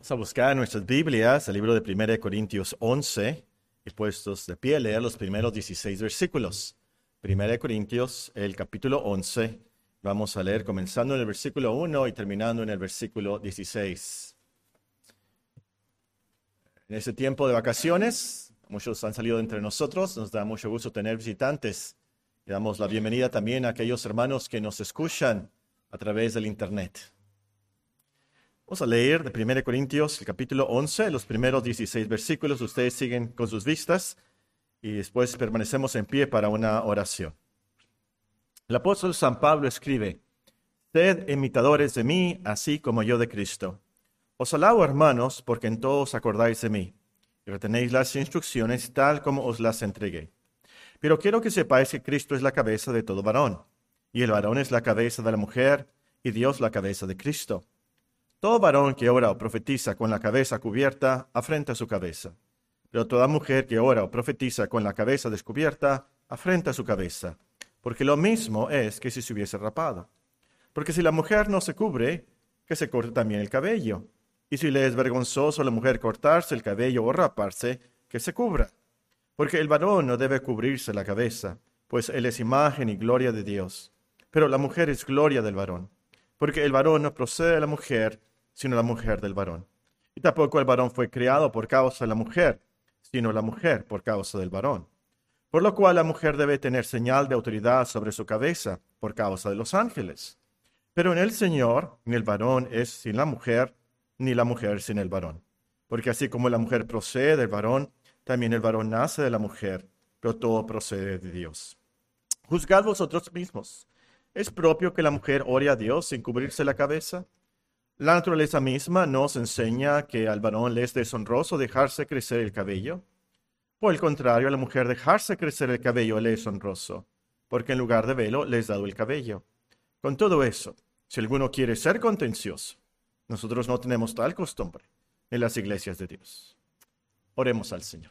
Vamos a buscar nuestras Biblias, el libro de 1 Corintios 11, y puestos de pie, leer los primeros 16 versículos. 1 Corintios, el capítulo 11, vamos a leer comenzando en el versículo 1 y terminando en el versículo 16. En este tiempo de vacaciones, muchos han salido entre nosotros, nos da mucho gusto tener visitantes. Le damos la bienvenida también a aquellos hermanos que nos escuchan a través del internet. Vamos a leer de 1 Corintios, el capítulo 11, los primeros 16 versículos. Ustedes siguen con sus vistas y después permanecemos en pie para una oración. El apóstol San Pablo escribe: Sed imitadores de mí, así como yo de Cristo. Os alabo, hermanos, porque en todo os acordáis de mí y retenéis las instrucciones tal como os las entregué. Pero quiero que sepáis que Cristo es la cabeza de todo varón, y el varón es la cabeza de la mujer, y Dios la cabeza de Cristo. Todo varón que ora o profetiza con la cabeza cubierta, afrenta su cabeza. Pero toda mujer que ora o profetiza con la cabeza descubierta, afrenta su cabeza. Porque lo mismo es que si se hubiese rapado. Porque si la mujer no se cubre, que se corte también el cabello. Y si le es vergonzoso a la mujer cortarse el cabello o raparse, que se cubra. Porque el varón no debe cubrirse la cabeza, pues él es imagen y gloria de Dios. Pero la mujer es gloria del varón. Porque el varón no procede de la mujer, sino la mujer del varón. Y tampoco el varón fue creado por causa de la mujer, sino la mujer por causa del varón. Por lo cual la mujer debe tener señal de autoridad sobre su cabeza, por causa de los ángeles. Pero en el Señor, ni el varón es sin la mujer, ni la mujer sin el varón. Porque así como la mujer procede del varón, también el varón nace de la mujer, pero todo procede de Dios. Juzgad vosotros mismos. ¿Es propio que la mujer ore a Dios sin cubrirse la cabeza? ¿La naturaleza misma nos enseña que al varón le es deshonroso dejarse crecer el cabello? Por el contrario, a la mujer dejarse crecer el cabello le es honroso, porque en lugar de velo le es dado el cabello. Con todo eso, si alguno quiere ser contencioso, nosotros no tenemos tal costumbre en las iglesias de Dios. Oremos al Señor.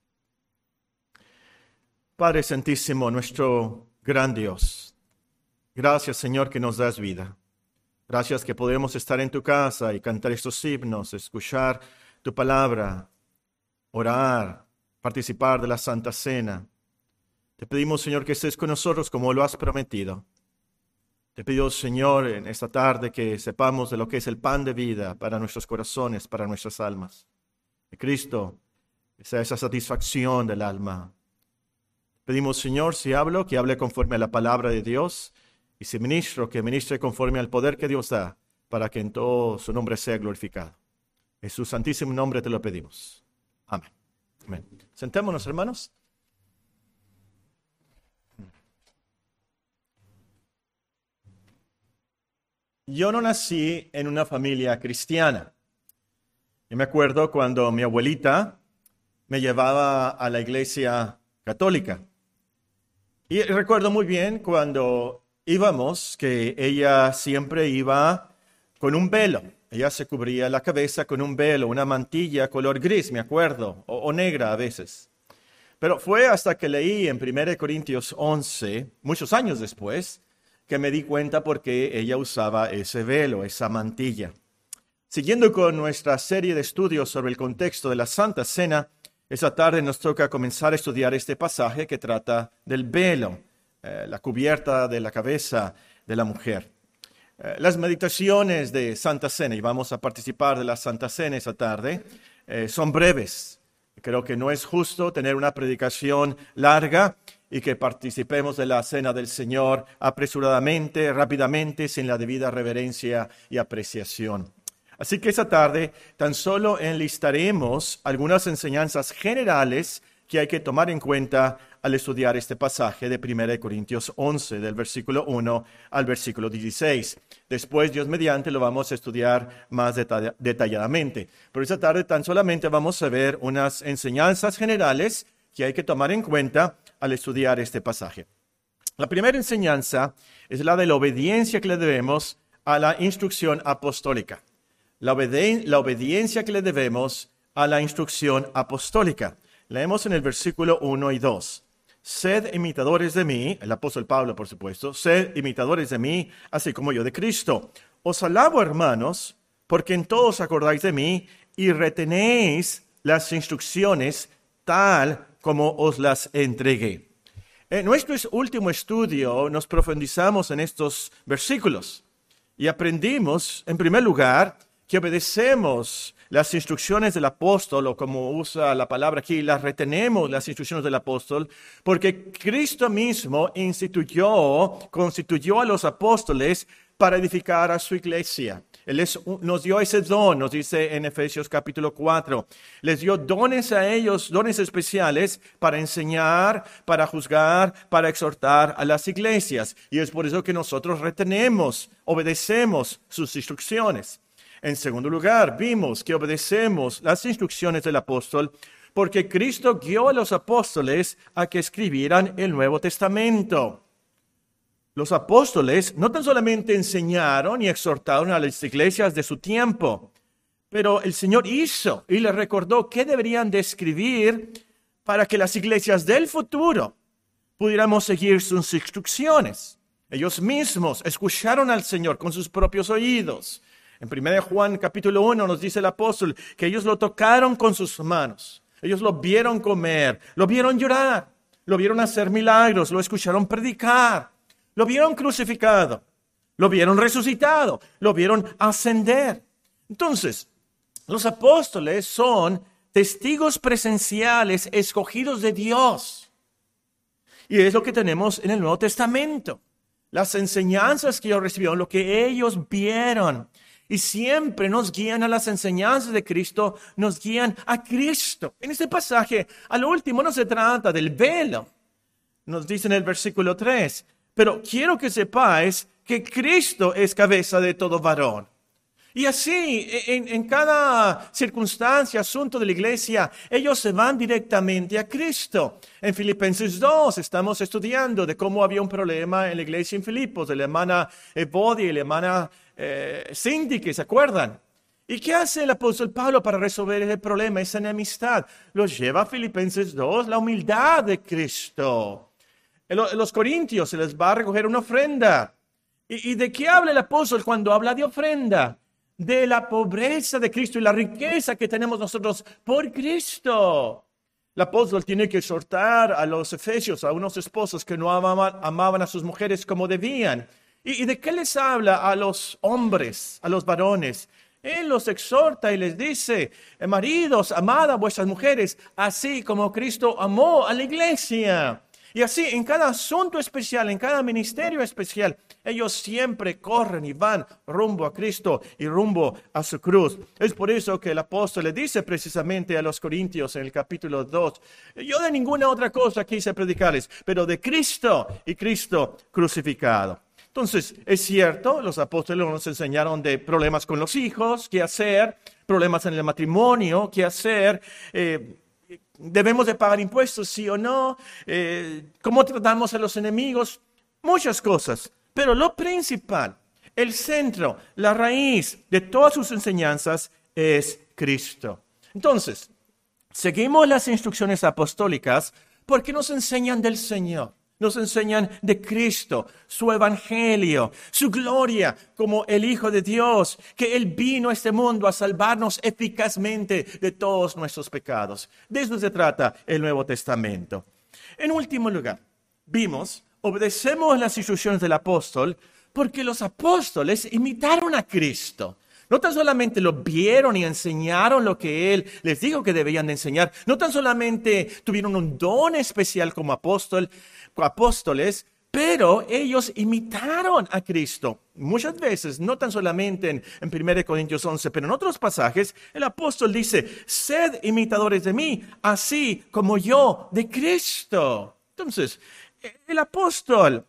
Padre Santísimo, nuestro gran Dios, gracias, Señor, que nos das vida. Gracias que podemos estar en tu casa y cantar estos himnos, escuchar tu palabra, orar, participar de la Santa Cena. Te pedimos, Señor, que estés con nosotros como lo has prometido. Te pido, Señor, en esta tarde que sepamos de lo que es el pan de vida para nuestros corazones, para nuestras almas. Que Cristo sea esa satisfacción del alma. Pedimos, Señor, si hablo, que hable conforme a la palabra de Dios. Y si ministro, que ministre conforme al poder que Dios da, para que en todo su nombre sea glorificado. En su santísimo nombre te lo pedimos. Amén. Amén. Sentémonos, hermanos. Yo no nací en una familia cristiana. Yo me acuerdo cuando mi abuelita me llevaba a la iglesia católica. Y recuerdo muy bien cuando íbamos, que ella siempre iba con un velo. Ella se cubría la cabeza con un velo, una mantilla color gris, me acuerdo, o negra a veces. Pero fue hasta que leí en 1 Corintios 11, muchos años después, que me di cuenta por qué ella usaba ese velo, esa mantilla. Siguiendo con nuestra serie de estudios sobre el contexto de la Santa Cena, esta tarde nos toca comenzar a estudiar este pasaje que trata del velo, la cubierta de la cabeza de la mujer. Las meditaciones de Santa Cena, y vamos a participar de la Santa Cena esta tarde, son breves. Creo que no es justo tener una predicación larga y que participemos de la Cena del Señor apresuradamente, rápidamente, sin la debida reverencia y apreciación. Así que esta tarde tan solo enlistaremos algunas enseñanzas generales que hay que tomar en cuenta al estudiar este pasaje de 1 Corintios 11, del versículo 1 al versículo 16. Después, Dios mediante, lo vamos a estudiar más detalladamente. Pero esta tarde tan solamente vamos a ver unas enseñanzas generales que hay que tomar en cuenta al estudiar este pasaje. La primera enseñanza es la de la obediencia que le debemos a la instrucción apostólica. La obediencia que le debemos a la instrucción apostólica. Leemos en el versículo 1 y 2. Sed imitadores de mí, el apóstol Pablo, por supuesto, sed imitadores de mí, así como yo de Cristo. Os alabo, hermanos, porque en todo os acordáis de mí y retenéis las instrucciones tal como os las entregué. En nuestro último estudio nos profundizamos en estos versículos y aprendimos, en primer lugar, que obedecemos las instrucciones del apóstol, o como usa la palabra aquí, las retenemos las instrucciones del apóstol, porque Cristo mismo constituyó a los apóstoles para edificar a su iglesia. Él nos dio ese don, nos dice en Efesios capítulo 4. Les dio dones a ellos, dones especiales para enseñar, para juzgar, para exhortar a las iglesias. Y es por eso que nosotros retenemos, obedecemos sus instrucciones. En segundo lugar, vimos que obedecemos las instrucciones del apóstol porque Cristo guió a los apóstoles a que escribieran el Nuevo Testamento. Los apóstoles no tan solamente enseñaron y exhortaron a las iglesias de su tiempo, pero el Señor hizo y les recordó qué deberían de escribir para que las iglesias del futuro pudiéramos seguir sus instrucciones. Ellos mismos escucharon al Señor con sus propios oídos. En 1 Juan capítulo 1 nos dice el apóstol que ellos lo tocaron con sus manos. Ellos lo vieron comer, lo vieron llorar, lo vieron hacer milagros, lo escucharon predicar. Lo vieron crucificado, lo vieron resucitado, lo vieron ascender. Entonces, los apóstoles son testigos presenciales escogidos de Dios. Y es lo que tenemos en el Nuevo Testamento. Las enseñanzas que ellos recibieron, lo que ellos vieron. Y siempre nos guían a las enseñanzas de Cristo, nos guían a Cristo. En este pasaje, al último, no se trata del velo. Nos dice en el versículo 3. Pero quiero que sepáis que Cristo es cabeza de todo varón. Y así, en cada circunstancia, asunto de la iglesia, ellos se van directamente a Cristo. En Filipenses 2 estamos estudiando de cómo había un problema en la iglesia en Filipos, de la hermana Evodia y la hermana Síndique, ¿se acuerdan? ¿Y qué hace el apóstol Pablo para resolver ese problema, esa enemistad? Los lleva a Filipenses 2, la humildad de Cristo. Los corintios se les va a recoger una ofrenda. ¿Y de qué habla el apóstol cuando habla de ofrenda? De la pobreza de Cristo y la riqueza que tenemos nosotros por Cristo. El apóstol tiene que exhortar a los efesios, a unos esposos que no amaban a sus mujeres como debían. ¿Y de qué les habla a los hombres, a los varones? Él los exhorta y les dice, maridos, amad a vuestras mujeres, así como Cristo amó a la iglesia. Y así, en cada asunto especial, en cada ministerio especial, ellos siempre corren y van rumbo a Cristo y rumbo a su cruz. Es por eso que el apóstol le dice precisamente a los corintios en el capítulo 2, yo de ninguna otra cosa quise predicarles, pero de Cristo y Cristo crucificado. Entonces, es cierto, los apóstoles nos enseñaron de problemas con los hijos, qué hacer, problemas en el matrimonio, qué hacer, ¿debemos de pagar impuestos, sí o no? ¿Cómo tratamos a los enemigos? Muchas cosas. Pero lo principal, el centro, la raíz de todas sus enseñanzas es Cristo. Entonces, seguimos las instrucciones apostólicas porque nos enseñan del Señor. Nos enseñan de Cristo, su evangelio, su gloria como el Hijo de Dios, que Él vino a este mundo a salvarnos eficazmente de todos nuestros pecados. De eso se trata el Nuevo Testamento. En último lugar, obedecemos las instrucciones del apóstol porque los apóstoles imitaron a Cristo. No tan solamente lo vieron y enseñaron lo que Él les dijo que debían de enseñar. No tan solamente tuvieron un don especial como apóstoles, pero ellos imitaron a Cristo. Muchas veces, no tan solamente en 1 Corintios 11, pero en otros pasajes, el apóstol dice, sed imitadores de mí, así como yo de Cristo. Entonces, el apóstol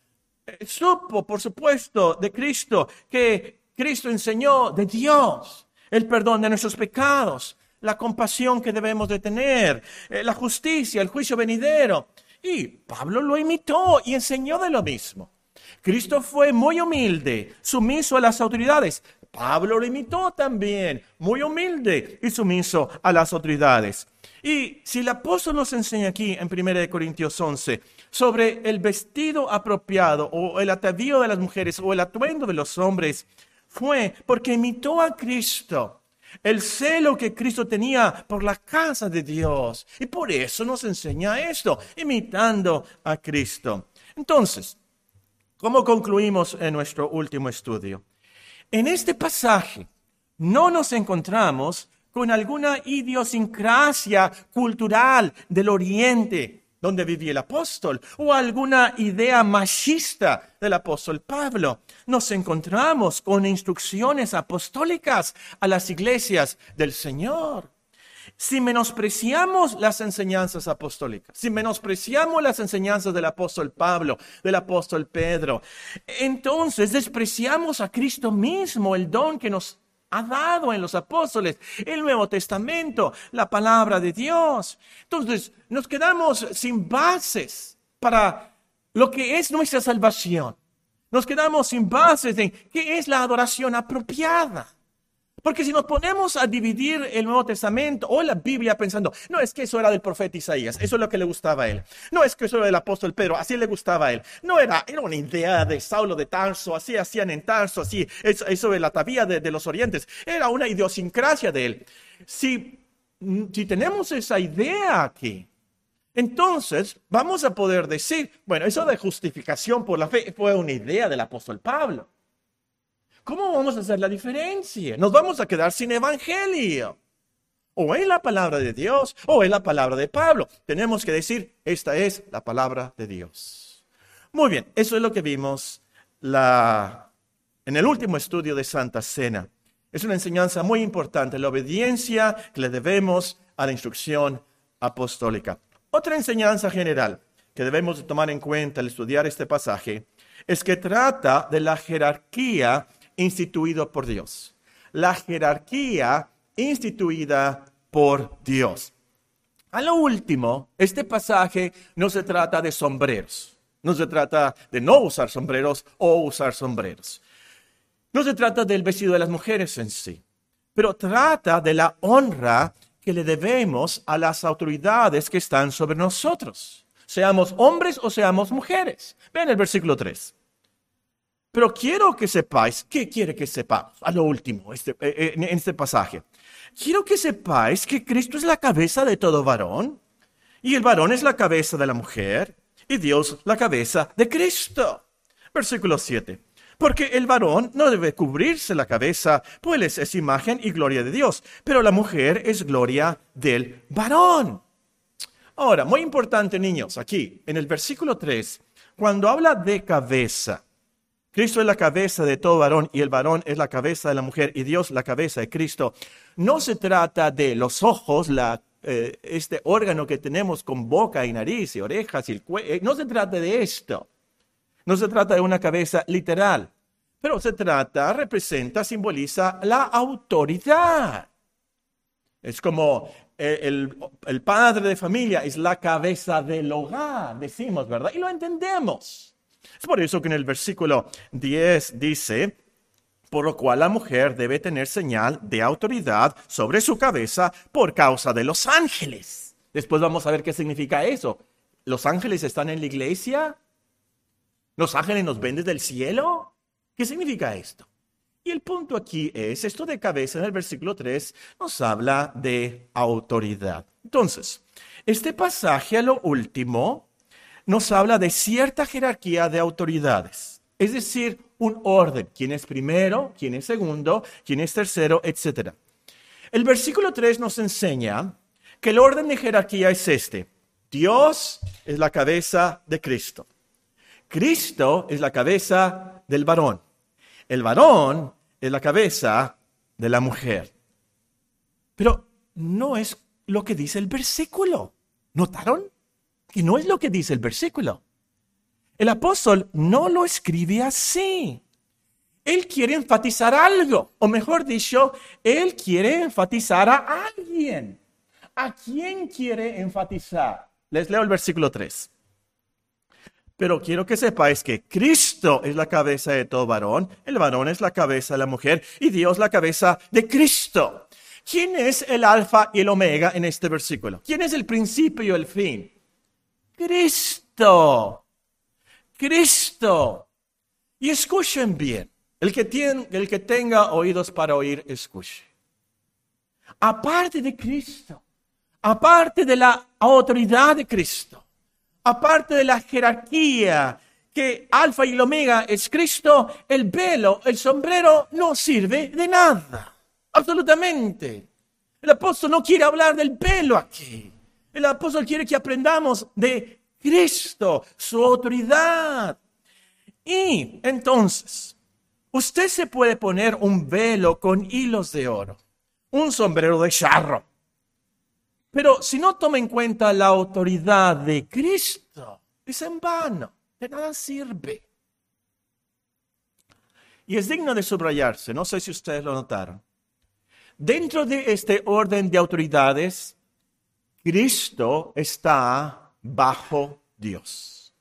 supo, por supuesto, de Cristo, que Cristo enseñó de Dios, el perdón de nuestros pecados, la compasión que debemos de tener, la justicia, el juicio venidero. Y Pablo lo imitó y enseñó de lo mismo. Cristo fue muy humilde, sumiso a las autoridades. Pablo lo imitó también, muy humilde y sumiso a las autoridades. Y si el apóstol nos enseña aquí en 1 Corintios 11 sobre el vestido apropiado o el atavío de las mujeres o el atuendo de los hombres, fue porque imitó a Cristo. el celo que Cristo tenía por la casa de Dios. Y por eso nos enseña esto, imitando a Cristo. Entonces, ¿cómo concluimos en nuestro último estudio? En este pasaje no nos encontramos con alguna idiosincrasia cultural del Oriente donde vivía el apóstol, o alguna idea machista del apóstol Pablo. Nos encontramos con instrucciones apostólicas a las iglesias del Señor. Si menospreciamos las enseñanzas apostólicas, si menospreciamos las enseñanzas del apóstol Pablo, del apóstol Pedro, entonces despreciamos a Cristo mismo, el don que nos ha dado en los apóstoles, el Nuevo Testamento, la palabra de Dios. Entonces, nos quedamos sin bases para lo que es nuestra salvación. Nos quedamos sin bases en qué es la adoración apropiada. Porque si nos ponemos a dividir el Nuevo Testamento o la Biblia pensando, no, es que eso era del profeta Isaías, eso es lo que le gustaba a él. No, es que eso era del apóstol Pedro, así le gustaba a él. No, era una idea de Saulo de Tarso, así hacían en Tarso, así, eso de la tabía de los orientes. Era una idiosincrasia de él. Si tenemos esa idea aquí, entonces vamos a poder decir, bueno, eso de justificación por la fe fue una idea del apóstol Pablo. ¿Cómo vamos a hacer la diferencia? Nos vamos a quedar sin evangelio. O es la palabra de Dios, o es la palabra de Pablo. Tenemos que decir, esta es la palabra de Dios. Muy bien, eso es lo que vimos en el último estudio de Santa Cena. Es una enseñanza muy importante, la obediencia que le debemos a la instrucción apostólica. Otra enseñanza general que debemos de tomar en cuenta al estudiar este pasaje es que trata de la jerarquía instituido por Dios. La jerarquía instituida por Dios. A lo último, este pasaje no se trata de sombreros. No se trata de no usar sombreros o usar sombreros. No se trata del vestido de las mujeres en sí, pero trata de la honra que le debemos a las autoridades que están sobre nosotros. Seamos hombres o seamos mujeres. Vean el versículo 3. Pero quiero que sepáis, ¿qué quiere que sepamos? A lo último, en este pasaje. Quiero que sepáis que Cristo es la cabeza de todo varón, y el varón es la cabeza de la mujer, y Dios la cabeza de Cristo. Versículo 7. Porque el varón no debe cubrirse la cabeza, pues es imagen y gloria de Dios, pero la mujer es gloria del varón. Ahora, muy importante, niños, aquí, en el versículo 3, cuando habla de cabeza, Cristo es la cabeza de todo varón y el varón es la cabeza de la mujer y Dios la cabeza de Cristo. No se trata de los ojos, este órgano que tenemos con boca y nariz y orejas y el cuello. No se trata de esto. No se trata de una cabeza literal. Pero representa, simboliza la autoridad. Es como el padre de familia es la cabeza del hogar, decimos, ¿verdad? Y lo entendemos. Es por eso que en el versículo 10 dice, por lo cual la mujer debe tener señal de autoridad sobre su cabeza por causa de los ángeles. Después vamos a ver qué significa eso. ¿Los ángeles están en la iglesia? ¿Los ángeles nos ven desde el cielo? ¿Qué significa esto? Y el punto aquí es, esto de cabeza en el versículo 3 nos habla de autoridad. Entonces, este pasaje a lo último nos habla de cierta jerarquía de autoridades, es decir, un orden, quién es primero, quién es segundo, quién es tercero, etc. El versículo 3 nos enseña que el orden de jerarquía es este. Dios es la cabeza de Cristo. Cristo es la cabeza del varón. El varón es la cabeza de la mujer. Pero no es lo que dice el versículo. ¿Notaron? Que no es lo que dice el versículo. El apóstol no lo escribe así. Él quiere enfatizar algo, o mejor dicho, él quiere enfatizar a alguien. ¿A quién quiere enfatizar? Les leo el versículo 3. Pero quiero que sepáis que Cristo es la cabeza de todo varón, el varón es la cabeza de la mujer y Dios la cabeza de Cristo. ¿Quién es el alfa y el omega en este versículo? ¿Quién es el principio y el fin? Cristo. Cristo. Y escuchen bien. El que tenga oídos para oír, escuche. aparte de Cristo, aparte de la autoridad de Cristo, aparte de la jerarquía que Alfa y el Omega es Cristo, el velo, el sombrero no sirve de nada, absolutamente. El apóstol no quiere hablar del velo aquí. El apóstol quiere que aprendamos de Cristo, su autoridad. Y entonces, usted se puede poner un velo con hilos de oro, un sombrero de charro. Pero si no toma en cuenta la autoridad de Cristo, es en vano, de nada sirve. Y es digno de subrayarse, no sé si ustedes lo notaron. Dentro de este orden de autoridades, Cristo está bajo Dios.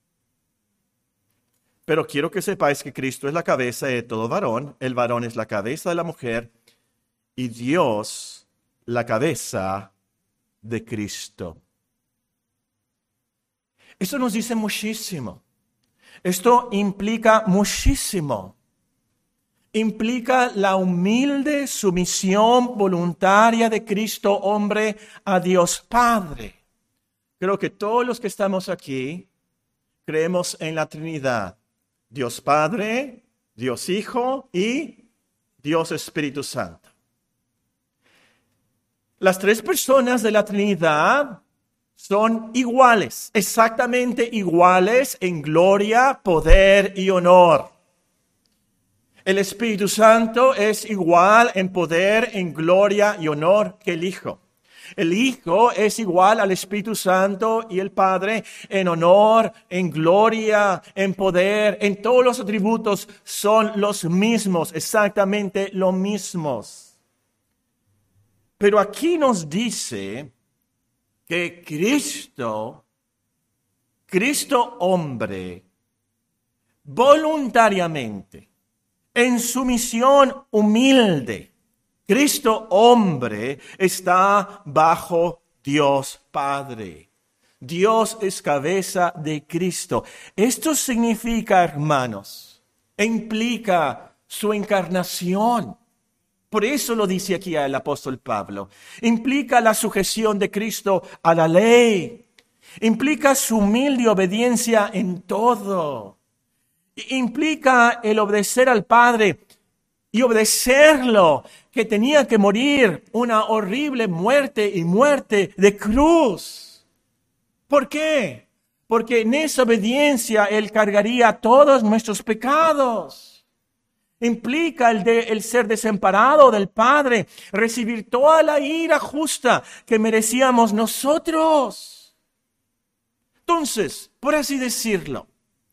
Pero quiero que sepáis que Cristo es la cabeza de todo varón, el varón es la cabeza de la mujer y Dios la cabeza de Cristo. Esto nos dice muchísimo. Esto implica muchísimo. Implica la humilde sumisión voluntaria de Cristo hombre a Dios Padre. Creo que todos los que estamos aquí creemos en la Trinidad. Dios Padre, Dios Hijo y Dios Espíritu Santo. Las tres personas de la Trinidad son iguales, exactamente iguales en gloria, poder y honor. El Espíritu Santo es igual en poder, en gloria y honor que el Hijo. El Hijo es igual al Espíritu Santo y el Padre en honor, en gloria, en poder, en todos los atributos son los mismos, exactamente los mismos. Pero aquí nos dice que Cristo hombre, voluntariamente, en sumisión humilde, Cristo hombre está bajo Dios Padre. Dios es cabeza de Cristo. Esto significa, hermanos, implica su encarnación. Por eso lo dice aquí el apóstol Pablo. Implica la sujeción de Cristo a la ley. Implica su humilde obediencia en todo. Implica el obedecer al Padre y obedecerlo, que tenía que morir una horrible muerte y muerte de cruz. ¿Por qué? Porque en esa obediencia Él cargaría todos nuestros pecados. Implica el ser desamparado del Padre, recibir toda la ira justa que merecíamos nosotros. Entonces, por así decirlo,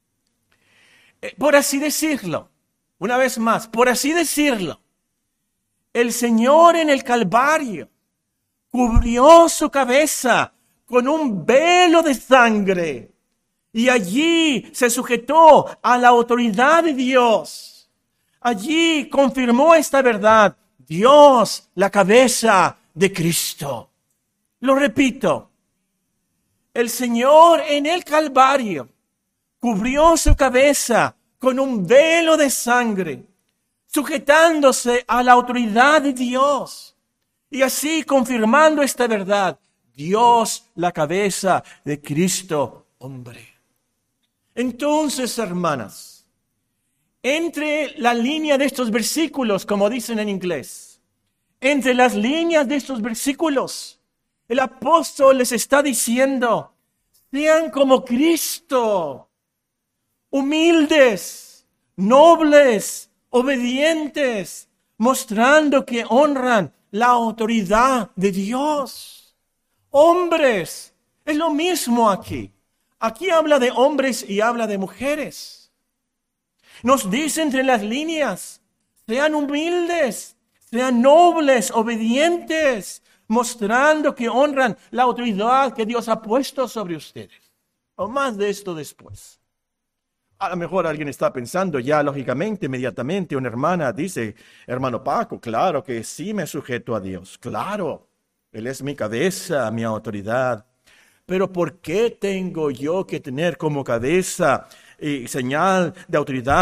una vez más, por así decirlo, el Señor en el Calvario cubrió su cabeza con un velo de sangre y allí se sujetó a la autoridad de Dios. Allí confirmó esta verdad, Dios, la cabeza de Cristo. Lo repito, el Señor en el Calvario cubrió su cabeza con un velo de sangre, sujetándose a la autoridad de Dios. Y así confirmando esta verdad, Dios, la cabeza de Cristo, hombre. Entonces, hermanas, entre la línea de estos versículos, como dicen en inglés, entre las líneas de estos versículos, el apóstol les está diciendo, sean como Cristo, humildes, nobles, obedientes, mostrando que honran la autoridad de Dios. Hombres, es lo mismo aquí. Aquí habla de hombres y habla de mujeres. Nos dice entre las líneas, sean humildes, sean nobles, obedientes, mostrando que honran la autoridad que Dios ha puesto sobre ustedes. O más de esto después. A lo mejor alguien está pensando ya lógicamente, inmediatamente, una hermana dice, hermano Paco, claro que sí me sujeto a Dios, claro, Él es mi cabeza, mi autoridad. Pero ¿por qué tengo yo que tener como cabeza y señal de autoridad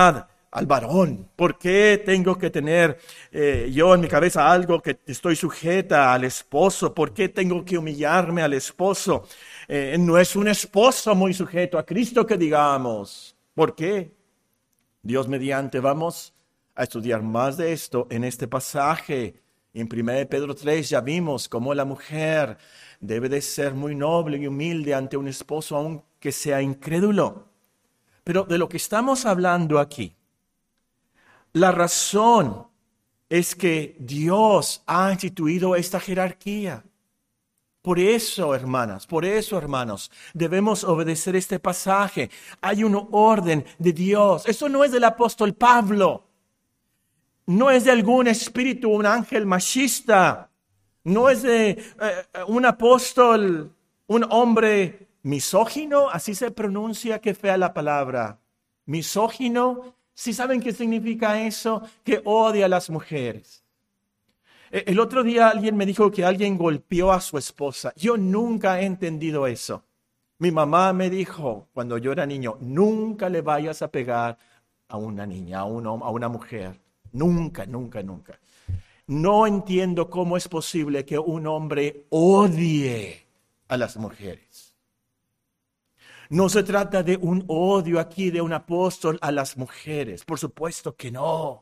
al varón? ¿Por qué tengo que tener yo en mi cabeza algo que estoy sujeta al esposo? ¿Por qué tengo que humillarme al esposo? No es un esposo muy sujeto a Cristo que digamos. ¿Por qué? Dios mediante, vamos a estudiar más de esto en este pasaje. En 1 Pedro 3 ya vimos cómo la mujer debe de ser muy noble y humilde ante un esposo aunque sea incrédulo. Pero de lo que estamos hablando aquí, la razón es que Dios ha instituido esta jerarquía. Por eso, hermanos, debemos obedecer este pasaje. Hay un orden de Dios. Eso no es del apóstol Pablo. No es de algún espíritu, un ángel machista. No es de un apóstol, un hombre misógino. Así se pronuncia, qué fea la palabra. Misógino. ¿Sí saben qué significa eso? Que odia a las mujeres. El otro día alguien me dijo que alguien golpeó a su esposa. Yo nunca he entendido eso. Mi mamá me dijo cuando yo era niño, nunca le vayas a pegar a una niña, a una mujer. Nunca, nunca, nunca. No entiendo cómo es posible que un hombre odie a las mujeres. No se trata de un odio aquí de un apóstol a las mujeres. Por supuesto que no.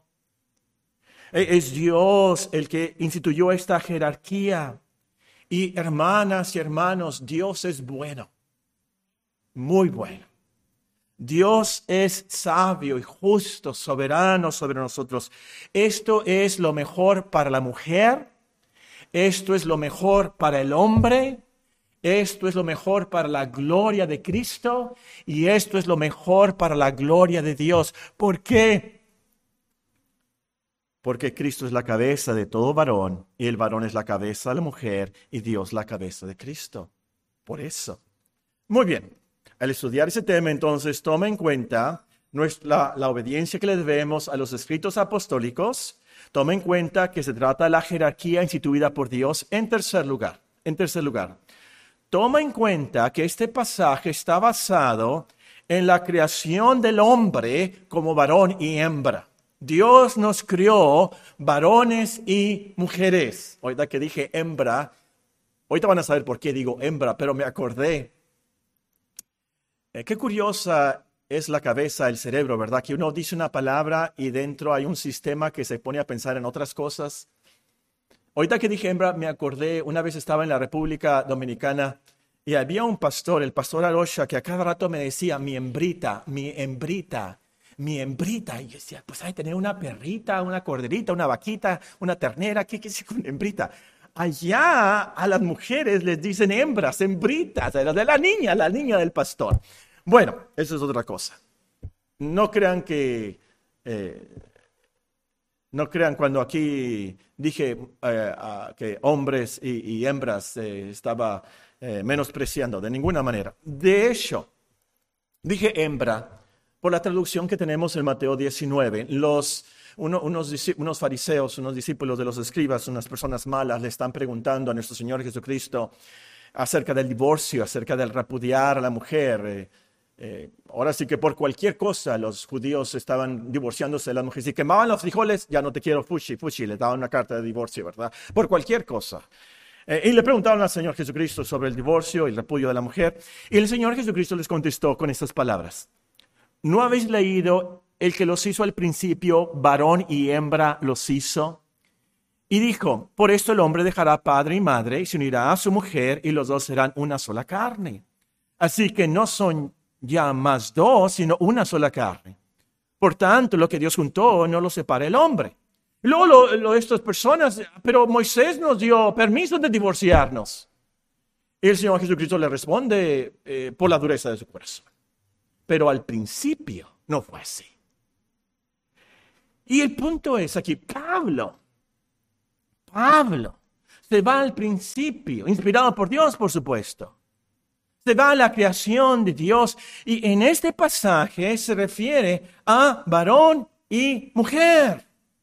Es Dios el que instituyó esta jerarquía. Y hermanas y hermanos, Dios es bueno. Muy bueno. Dios es sabio y justo, soberano sobre nosotros. Esto es lo mejor para la mujer. Esto es lo mejor para el hombre. Esto es lo mejor para la gloria de Cristo. Y esto es lo mejor para la gloria de Dios. ¿Por qué? Porque Cristo es la cabeza de todo varón. Y el varón es la cabeza de la mujer. Y Dios la cabeza de Cristo. Por eso. Muy bien. Al estudiar ese tema, entonces, toma en cuenta la obediencia que le debemos a los escritos apostólicos. Toma en cuenta que se trata de la jerarquía instituida por Dios. En tercer lugar, toma en cuenta que este pasaje está basado en la creación del hombre como varón y hembra. Dios nos crió varones y mujeres. Ahorita que dije hembra, ahorita van a saber por qué digo hembra, pero me acordé. Qué curiosa es la cabeza, el cerebro, ¿verdad? Que uno dice una palabra y dentro hay un sistema que se pone a pensar en otras cosas. Ahorita que dije hembra, me acordé, una vez estaba en la República Dominicana y había un pastor, el pastor Arocha, que a cada rato me decía, mi hembrita, mi hembrita, mi hembrita. Y yo decía, pues hay que tener una perrita, una corderita, una vaquita, una ternera, ¿qué es con hembrita? Allá a las mujeres les dicen hembras, hembritas, era de la niña del pastor. Bueno, eso es otra cosa. No crean cuando aquí dije que hombres y hembras estaba menospreciando, de ninguna manera. De hecho, dije hembra por la traducción que tenemos en Mateo 19. Unos fariseos, unos discípulos de los escribas, unas personas malas le están preguntando a nuestro Señor Jesucristo acerca del divorcio, acerca del repudiar a la mujer. Ahora sí que por cualquier cosa los judíos estaban divorciándose de las mujeres. Si quemaban los frijoles, ya no te quiero, fuchi, le daban una carta de divorcio, ¿verdad? Por cualquier cosa. Y le preguntaron al Señor Jesucristo sobre el divorcio y el repudio de la mujer. Y el Señor Jesucristo les contestó con estas palabras. ¿No habéis leído el que los hizo al principio, varón y hembra los hizo? Y dijo, por esto el hombre dejará padre y madre y se unirá a su mujer y los dos serán una sola carne. Así que no son ya más dos, sino una sola carne. Por tanto, lo que Dios juntó no lo separa el hombre. Y luego estas personas, pero Moisés nos dio permiso de divorciarnos. Y el Señor Jesucristo le responde por la dureza de su corazón. Pero al principio no fue así. Y el punto es aquí, Pablo se va al principio, inspirado por Dios, por supuesto. Se va a la creación de Dios y en este pasaje se refiere a varón y mujer.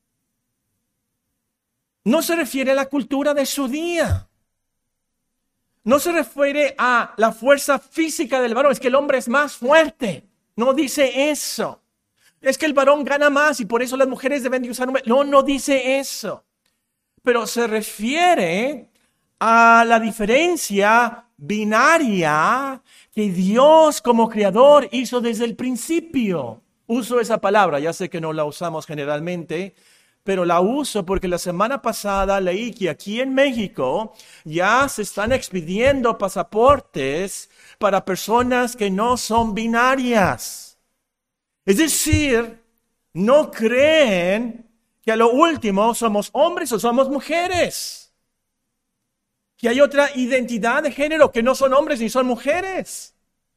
No se refiere a la cultura de su día. No se refiere a la fuerza física del varón. Es que el hombre es más fuerte. No dice eso. es que el varón gana más y por eso las mujeres deben de usar un velo. No, no dice eso. Pero se refiere a la diferencia binaria que Dios como creador hizo desde el principio. Uso esa palabra, ya sé que no la usamos generalmente, pero la uso porque la semana pasada leí que aquí en México ya se están expidiendo pasaportes para personas que no son binarias. Es decir, no creen que a lo último somos hombres o somos mujeres. Que hay otra identidad de género, que no son hombres ni son mujeres.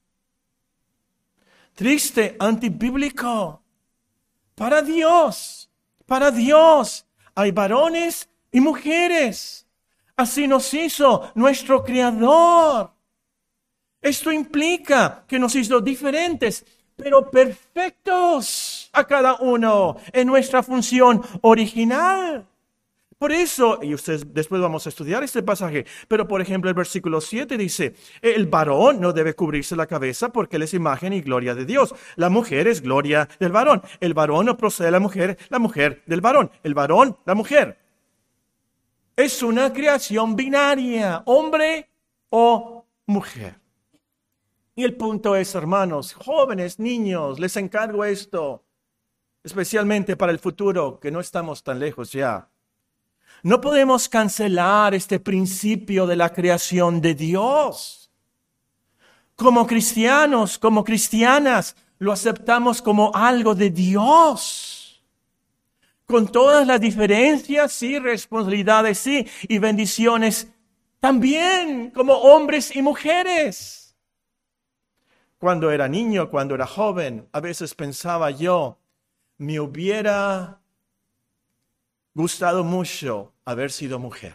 Triste, antibíblico. Para Dios hay varones y mujeres. Así nos hizo nuestro Creador. Esto implica que nos hizo diferentes, pero perfectos a cada uno en nuestra función original. Por eso, y ustedes después vamos a estudiar este pasaje, pero por ejemplo el versículo 7 dice, el varón no debe cubrirse la cabeza porque él es imagen y gloria de Dios. La mujer es gloria del varón. El varón no procede de la mujer del varón. El varón, la mujer. Es una creación binaria, hombre o mujer. Y el punto es, hermanos, jóvenes, niños, les encargo esto, especialmente para el futuro, que no estamos tan lejos ya. No podemos cancelar este principio de la creación de Dios. Como cristianos, como cristianas, lo aceptamos como algo de Dios. Con todas las diferencias, sí, responsabilidades, sí, y bendiciones también, como hombres y mujeres. Cuando era niño, cuando era joven, a veces pensaba yo, me hubiera gustado mucho haber sido mujer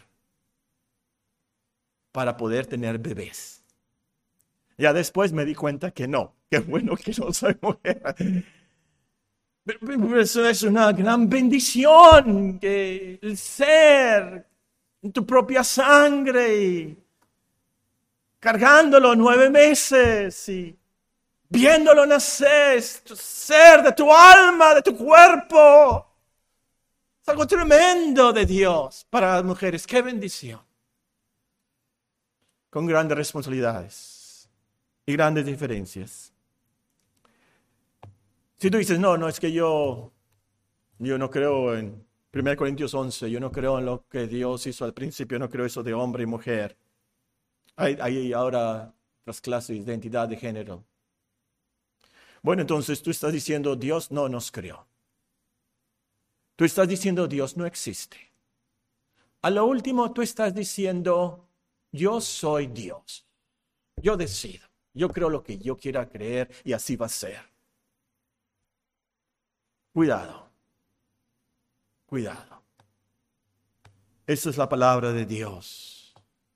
para poder tener bebés. Ya después me di cuenta que no. Qué bueno que no soy mujer. Pero eso es una gran bendición, que el ser en tu propia sangre y cargándolo 9 meses y viéndolo nacer, ser de tu alma, de tu cuerpo. Es algo tremendo de Dios para las mujeres. ¡Qué bendición! Con grandes responsabilidades y grandes diferencias. Si tú dices, no, es que yo no creo en 1 Corintios 11, yo no creo en lo que Dios hizo al principio, no creo eso de hombre y mujer. Hay ahora otras clases de identidad de género. Bueno, entonces tú estás diciendo, Dios no nos creó. Tú estás diciendo, Dios no existe. A lo último, tú estás diciendo, yo soy Dios. Yo decido. Yo creo lo que yo quiera creer y así va a ser. Cuidado. Cuidado. Esa es la palabra de Dios.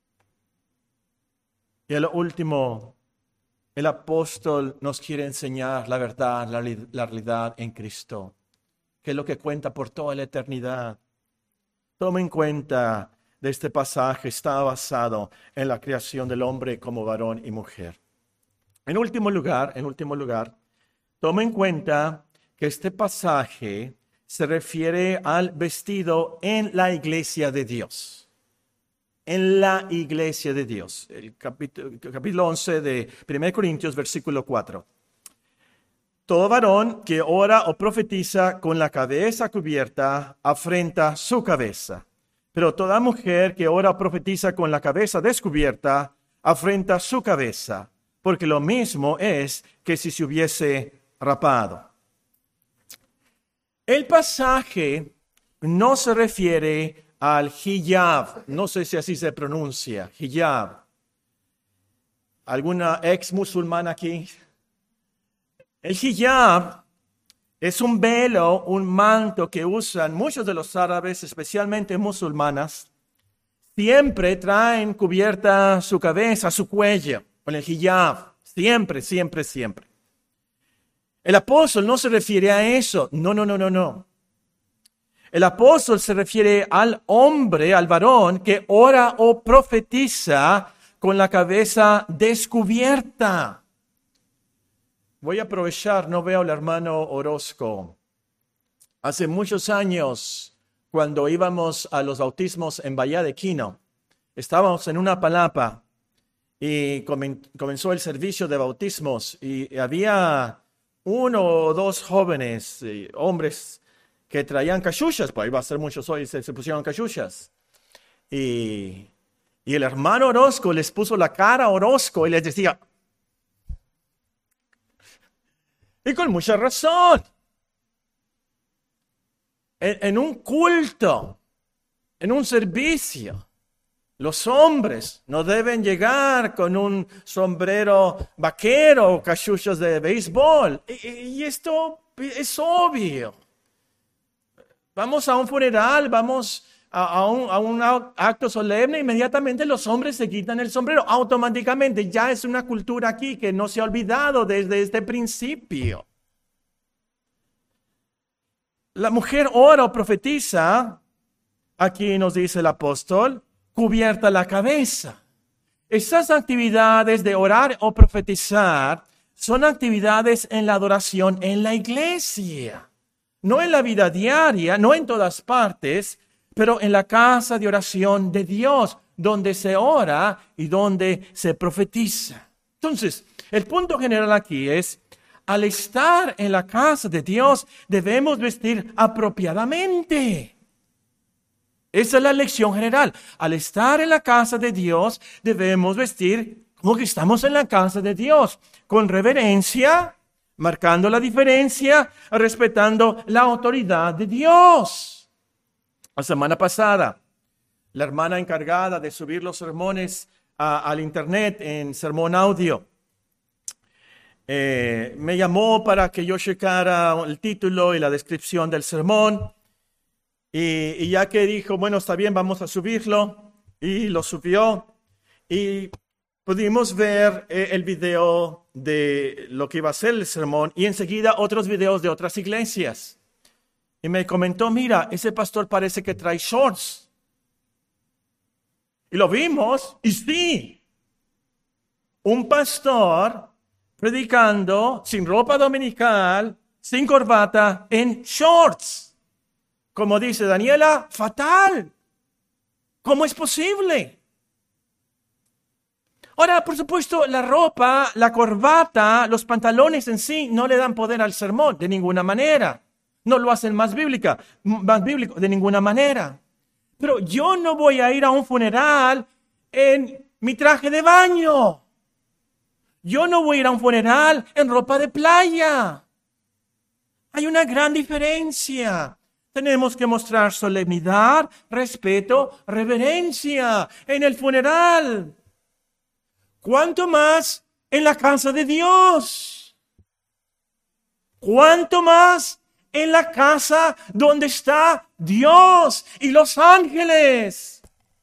Y a lo último, el apóstol nos quiere enseñar la verdad, la realidad en Cristo, que es lo que cuenta por toda la eternidad. Toma en cuenta de este pasaje, está basado en la creación del hombre como varón y mujer. En último lugar, toma en cuenta que este pasaje se refiere al vestido en la iglesia de Dios. En la iglesia de Dios. El capítulo 11 de 1 Corintios, versículo 4. Todo varón que ora o profetiza con la cabeza cubierta afrenta su cabeza. Pero toda mujer que ora o profetiza con la cabeza descubierta afrenta su cabeza. Porque lo mismo es que si se hubiese rapado. El pasaje no se refiere al hijab. No sé si así se pronuncia, hijab. ¿Alguna ex musulmana aquí? El hijab es un velo, un manto que usan muchos de los árabes, especialmente musulmanas. Siempre traen cubierta su cabeza, su cuello, con el hijab. Siempre, siempre, siempre. El apóstol no se refiere a eso. No. El apóstol se refiere al hombre, al varón, que ora o profetiza con la cabeza descubierta. voy a aprovechar, no veo al hermano Orozco. Hace muchos años, cuando íbamos a los bautismos en Bahía de Quino, estábamos en una palapa y comenzó el servicio de bautismos y había 1 o 2 jóvenes, hombres, que traían cachuchas, pues iba a ser muchos hoy, se pusieron cachuchas. Y el hermano Orozco les puso la cara a Orozco y les decía, y con mucha razón, en un culto, en un servicio, los hombres no deben llegar con un sombrero vaquero o cachuchas de béisbol. Y esto es obvio. Vamos a un funeral, vamos a un acto solemne, inmediatamente los hombres se quitan el sombrero. Automáticamente ya es una cultura aquí que no se ha olvidado desde este principio. La mujer ora o profetiza, aquí nos dice el apóstol, cubierta la cabeza. Estas actividades de orar o profetizar son actividades en la adoración en la iglesia. No en la vida diaria, no en todas partes, pero en la casa de oración de Dios, donde se ora y donde se profetiza. Entonces, el punto general aquí es, al estar en la casa de Dios, debemos vestir apropiadamente. Esa es la lección general. Al estar en la casa de Dios, debemos vestir como que estamos en la casa de Dios, con reverencia, marcando la diferencia, respetando la autoridad de Dios. La semana pasada, la hermana encargada de subir los sermones al internet en sermón audio, me llamó para que yo checara el título y la descripción del sermón. Y ya que dijo, bueno, está bien, vamos a subirlo, y lo subió, y pudimos ver el video de lo que iba a ser el sermón, y enseguida otros videos de otras iglesias. Y me comentó, mira, ese pastor parece que trae shorts. Y lo vimos, y sí, un pastor predicando sin ropa dominical, sin corbata, en shorts. Como dice Daniela, fatal. ¿Cómo es posible? Ahora, por supuesto, la ropa, la corbata, los pantalones en sí no le dan poder al sermón de ninguna manera. No lo hacen más bíblico de ninguna manera. Pero yo no voy a ir a un funeral en mi traje de baño. Yo no voy a ir a un funeral en ropa de playa. Hay una gran diferencia. Tenemos que mostrar solemnidad, respeto, reverencia en el funeral. ¿Cuánto más en la casa de Dios? ¿Cuánto más en la casa donde está Dios y los ángeles?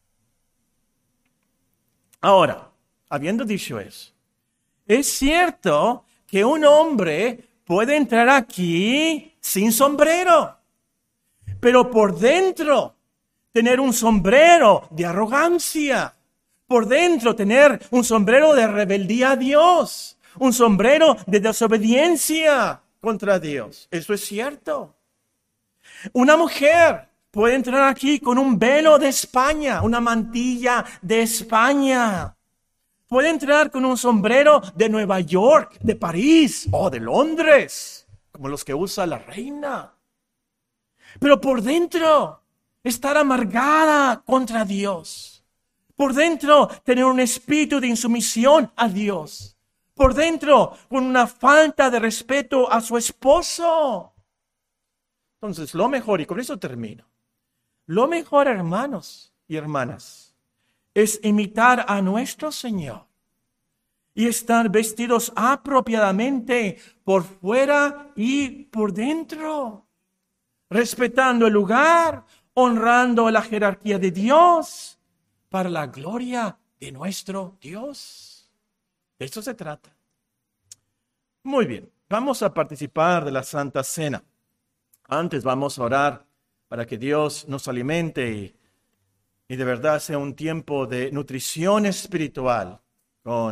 Ahora, habiendo dicho eso, es cierto que un hombre puede entrar aquí sin sombrero. Pero por dentro, tener un sombrero de arrogancia. Por dentro, tener un sombrero de rebeldía a Dios. Un sombrero de desobediencia contra Dios. Eso es cierto. Una mujer puede entrar aquí con un velo de España, una mantilla de España. Puede entrar con un sombrero de Nueva York, de París o de Londres, como los que usa la reina. Pero por dentro, estar amargada contra Dios. Por dentro, tener un espíritu de insumisión a Dios. Por dentro, con una falta de respeto a su esposo. Entonces, lo mejor, y con eso termino. Lo mejor, hermanos y hermanas, es imitar a nuestro Señor. Y estar vestidos apropiadamente por fuera y por dentro. Respetando el lugar, honrando la jerarquía de Dios, para la gloria de nuestro Dios. De esto se trata. Muy bien, vamos a participar de la Santa Cena. Antes vamos a orar para que Dios nos alimente y de verdad sea un tiempo de nutrición espiritual con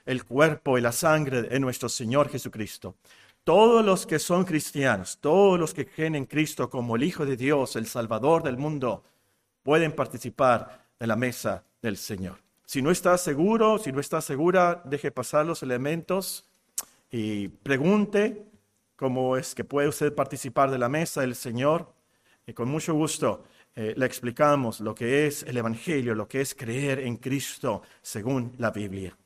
el cuerpo y la sangre de nuestro Señor Jesucristo. Todos los que son cristianos, todos los que creen en Cristo como el Hijo de Dios, el Salvador del mundo, pueden participar de la mesa del Señor. Si no está seguro, si no está segura, deje pasar los elementos y pregunte cómo es que puede usted participar de la mesa del Señor. Y con mucho gusto le explicamos lo que es el Evangelio, lo que es creer en Cristo según la Biblia.